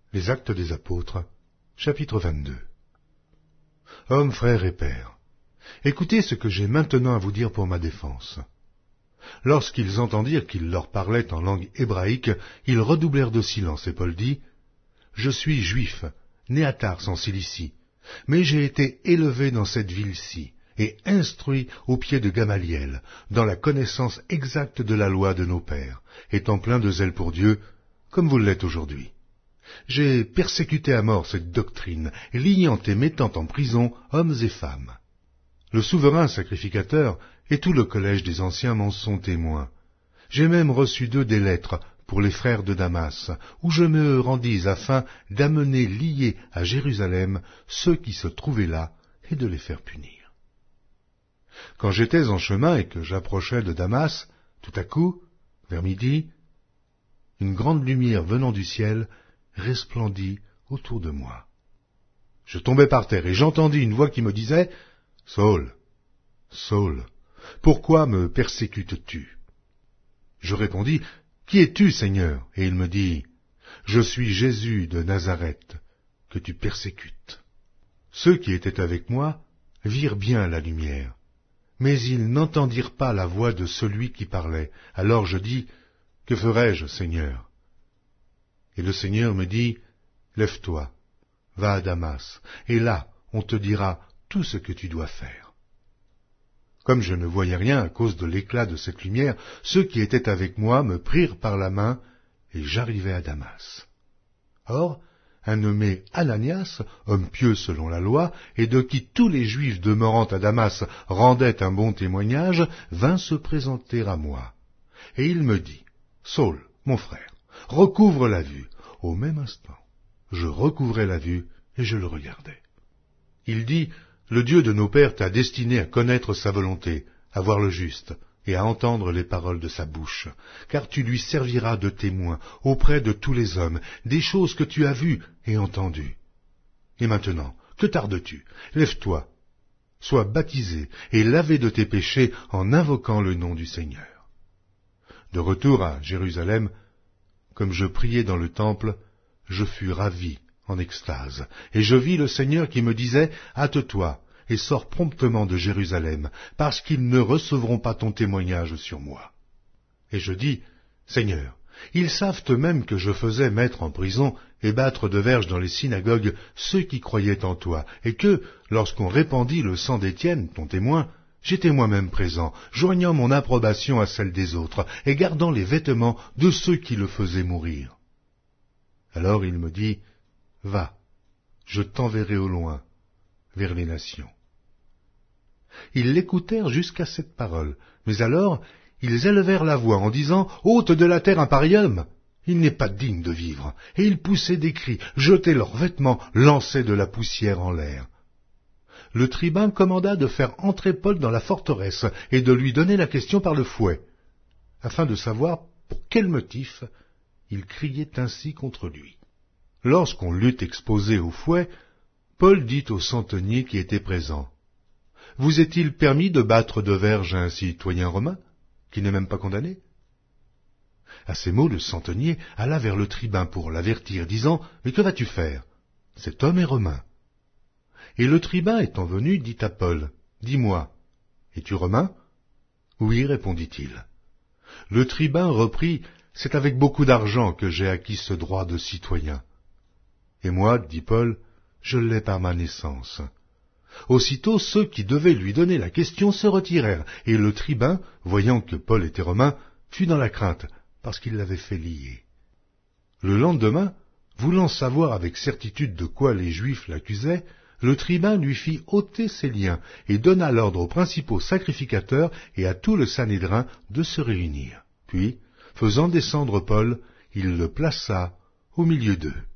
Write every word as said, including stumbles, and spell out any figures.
Les Actes des Apôtres, chapitre vingt-deux. Hommes, frères et pères, écoutez ce que j'ai maintenant à vous dire pour ma défense. Lorsqu'ils entendirent qu'il leur parlait en langue hébraïque, ils redoublèrent de silence, et Paul dit, « Je suis juif, né à Tars en Cilicie, mais j'ai été élevé dans cette ville-ci, et instruit au pied de Gamaliel, dans la connaissance exacte de la loi de nos pères, étant plein de zèle pour Dieu, comme vous l'êtes aujourd'hui. J'ai persécuté à mort cette doctrine, liant et mettant en prison hommes et femmes. Le souverain sacrificateur et tout le collège des anciens m'en sont témoins. J'ai même reçu d'eux des lettres pour les frères de Damas, où je me rendis afin d'amener liés à Jérusalem ceux qui se trouvaient là et de les faire punir. Quand j'étais en chemin et que j'approchais de Damas, tout à coup, vers midi, une grande lumière venant du ciel resplendit autour de moi. Je tombai par terre et j'entendis une voix qui me disait « Saul, Saul, pourquoi me persécutes-tu » Je répondis « Qui es-tu, Seigneur » Et il me dit « Je suis Jésus de Nazareth, que tu persécutes. » Ceux qui étaient avec moi virent bien la lumière, mais ils n'entendirent pas la voix de celui qui parlait. Alors je dis « Que ferai-je, Seigneur » Et le Seigneur me dit, « Lève-toi, va à Damas, et là on te dira tout ce que tu dois faire. » Comme je ne voyais rien à cause de l'éclat de cette lumière, ceux qui étaient avec moi me prirent par la main, et j'arrivai à Damas. Or, un nommé Ananias, homme pieux selon la loi, et de qui tous les Juifs demeurant à Damas rendaient un bon témoignage, vint se présenter à moi. Et il me dit, « Saul, mon frère, recouvre la vue. » Au même instant, je recouvrai la vue et je le regardai. Il dit, « Le Dieu de nos pères t'a destiné à connaître sa volonté, à voir le juste et à entendre les paroles de sa bouche, car tu lui serviras de témoin auprès de tous les hommes des choses que tu as vues et entendues. Et maintenant, que tardes-tu? Lève-toi, sois baptisé et lavé de tes péchés en invoquant le nom du Seigneur. » De retour à Jérusalem, comme je priais dans le temple, je fus ravi, en extase, et je vis le Seigneur qui me disait, « Hâte-toi, et sors promptement de Jérusalem, parce qu'ils ne recevront pas ton témoignage sur moi. » Et je dis, « Seigneur, ils savent eux-mêmes que je faisais mettre en prison et battre de verges dans les synagogues ceux qui croyaient en toi, et que, lorsqu'on répandit le sang d'Étienne, ton témoin, j'étais moi-même présent, joignant mon approbation à celle des autres, et gardant les vêtements de ceux qui le faisaient mourir. » Alors il me dit, « Va, je t'enverrai au loin, vers les nations. » Ils l'écoutèrent jusqu'à cette parole, mais alors ils élevèrent la voix en disant, « Ôte de la terre un pareil homme, il n'est pas digne de vivre. » Et ils poussaient des cris, jetaient leurs vêtements, lançaient de la poussière en l'air. Le tribun commanda de faire entrer Paul dans la forteresse et de lui donner la question par le fouet, afin de savoir pour quel motif il criait ainsi contre lui. Lorsqu'on l'eut exposé au fouet, Paul dit au centenier qui était présent, « Vous est-il permis de battre de verges un citoyen romain, qui n'est même pas condamné ?» À ces mots, le centenier alla vers le tribun pour l'avertir, disant, « Mais que vas-tu faire? Cet homme est romain. » Et le tribun étant venu, dit à Paul, « Dis-moi, es-tu romain ?» ?»« Oui, répondit-il. Le tribun reprit, « C'est avec beaucoup d'argent que j'ai acquis ce droit de citoyen. » « Et moi, dit Paul, je l'ai par ma naissance. » Aussitôt ceux qui devaient lui donner la question se retirèrent, et le tribun, voyant que Paul était romain, fut dans la crainte, parce qu'il l'avait fait lier. Le lendemain, voulant savoir avec certitude de quoi les Juifs l'accusaient, le tribun lui fit ôter ses liens, et donna l'ordre aux principaux sacrificateurs et à tout le Sanhédrin de se réunir. Puis, faisant descendre Paul, il le plaça au milieu d'eux.